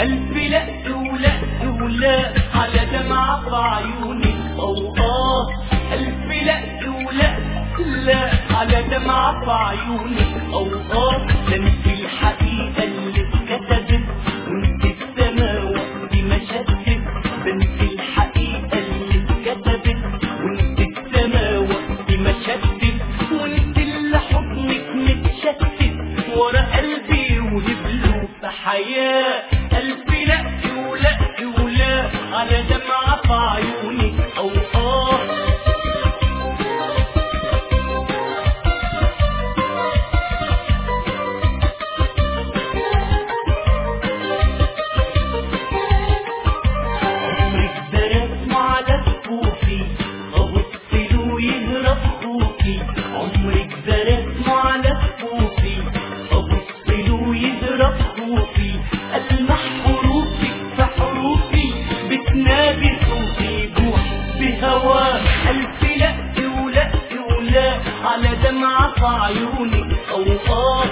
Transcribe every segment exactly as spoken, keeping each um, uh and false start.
ألف لا ولا ولا على دمعة في عيونك أو آه ألف لا ولا لا على دمعة في عيونك أو آه ده انت الحقيقة اللي اتكتبت وانت السما وقت ما شتت ده انت الحقيقة اللي اتكتبت وانت السما وقت ما شتت وانت اللي حضنك متشتت ورا قلبي وهبله في حياة ألف لا ولا ولا على دمعة في عيونك أو آه عمرك ده رسم على كفوفي أبص له يهرب خوفي عمرك ده رسم على كفوفي أبص له يهرب خوفي ألمح حروفك في حروفي بتنادي صوتي جوع بهواه ألف لا ولا ولا على دمعة في عيونك أو آه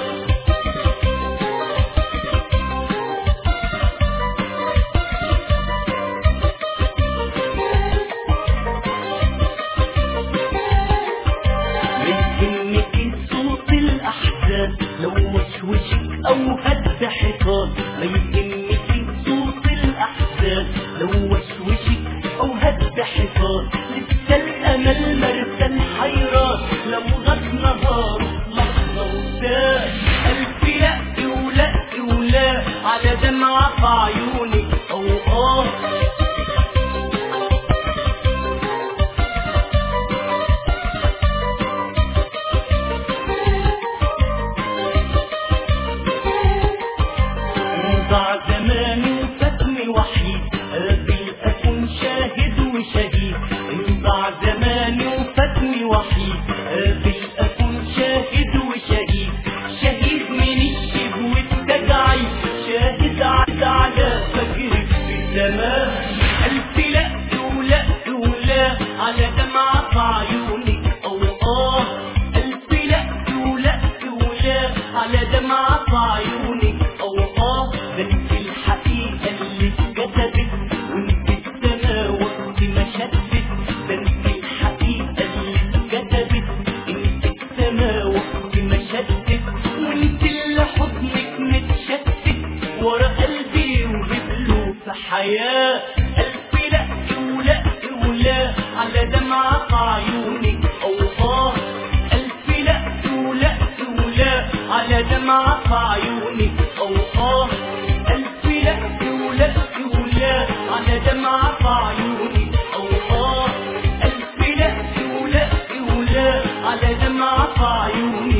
يهمك صوت الأحزان لو وشوشك أو هد حيطان ما يهمك صوت الأحزان لو وشوشك أو هد حيطان لسه الأمل مرسل حيران لو غاب نهار لحظة وسال ألف لا ولا ولا على دمعة في عيونك أو آه ضاع زماني وفاتني وحيد قابل أكون شاهد وشهيد ضاع زماني وفاتني وحيد قابل أكون شاهد وشهيد شهيد من الشب والتجعي شاهد عد على فجرك في زمان ألف لا ولا ولا على دمعة في عيونك أو آه ألف لا ولا ولا على دمعة في عيونك أو آه ده انت الحقيقة اللي اتكتبت وانت السما وقت ما شتت ده انت الحقيقة اللي اتكتبت انت السما وقت ما شتت وانت اللي حضنك متشتت ورا قلبي وهبله في حياة ألف لا ولا ولا على دمعة في عيونك أو آه ألف لا ولا ولا على دمعة في عيونك أو آه ألف لا ولا ولا على دمعة في عيونك أو آه ألف لا ولا ولا على دمعة في عيونك